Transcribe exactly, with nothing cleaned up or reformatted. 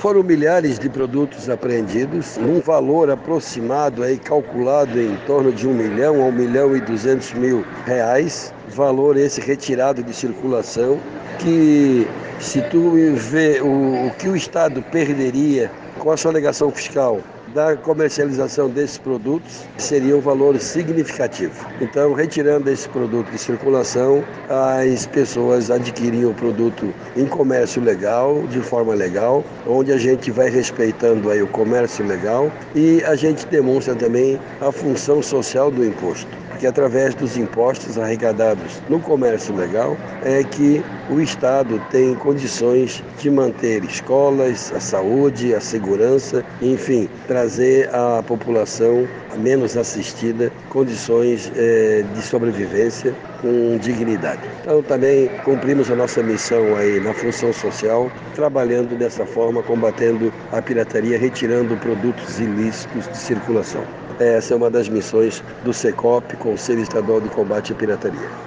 Foram milhares de produtos apreendidos, num valor aproximado, aí, calculado em torno de um milhão a um milhão e duzentos mil reais, valor esse retirado de circulação, que se tu vê o, o que o Estado perderia com a sonegação fiscal da comercialização desses produtos, seria um valor significativo. Então, retirando esse produto de circulação, as pessoas adquiriam o produto em comércio legal, de forma legal, onde a gente vai respeitando aí o comércio legal e a gente demonstra também a função social do imposto, que através dos impostos arrecadados no comércio legal é que o Estado tem condições de manter escolas, a saúde, a segurança, enfim, trazer à população menos assistida condições eh, de sobrevivência com dignidade. Então também cumprimos a nossa missão aí na função social, trabalhando dessa forma, combatendo a pirataria, retirando produtos ilícitos de circulação. Essa é uma das missões do SECOP, Conselho Estadual de Combate à Pirataria.